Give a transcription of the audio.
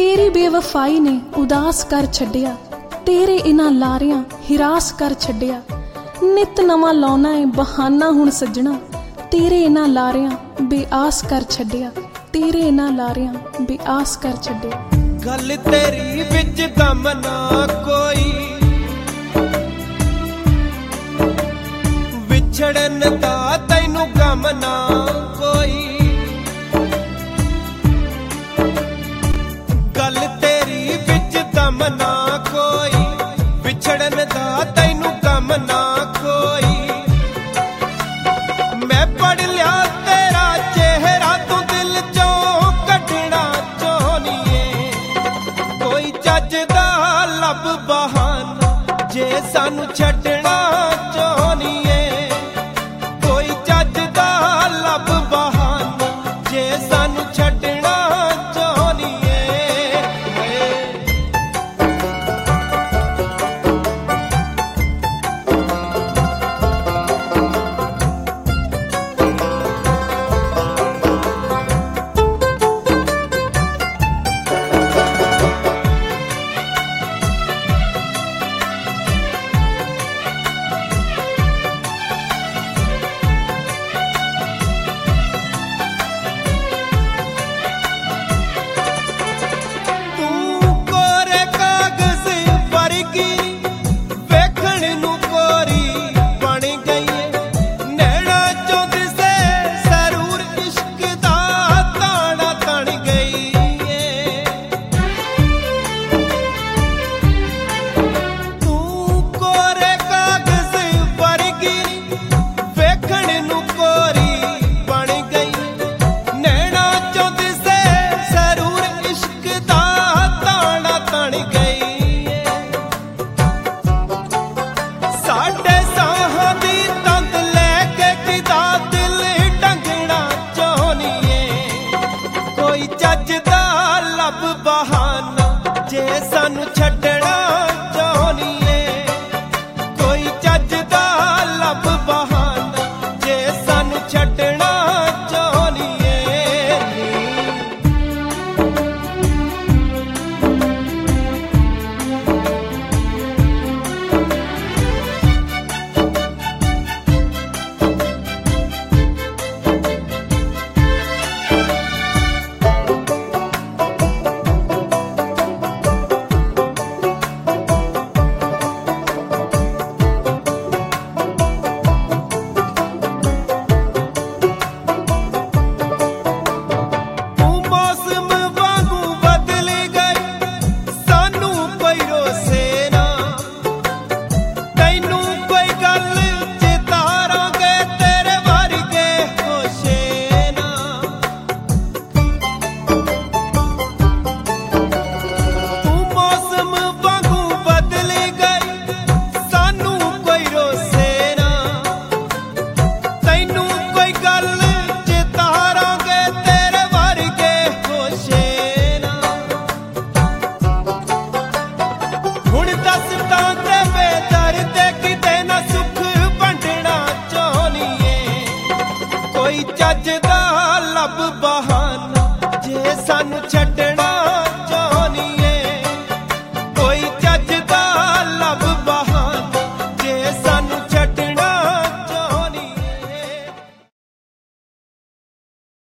तेरी बेवफाई ने उदास कर छड्डिया, तेरे इन्हां लारियां हिरास कर छड्डिया। नित नवां लाउना है बहाना हुण सज्जणा, तेरे इन्हां लारियां बेआस कर छड्डिया, तेरे इन्हां लारियां बेआस कर छड्डिया। गल तेरी विच दम ना कोई, विछड़न दा तैनू गम ना कोई। गल तेरी विच दम ना कोई, विछड़न दा तैनू गम ना कोई। मैं पढ़ लिया तेरा चेहरा तू दिल चों कढना चाहनीए। कोई चज दा लब बहाना जे सानू छड्डना चाहनीए। कोई चज दा लब बहाना जे सानू छड्डना चाहनीए। कोई चज दा लब बहाना जे सानू छड्डना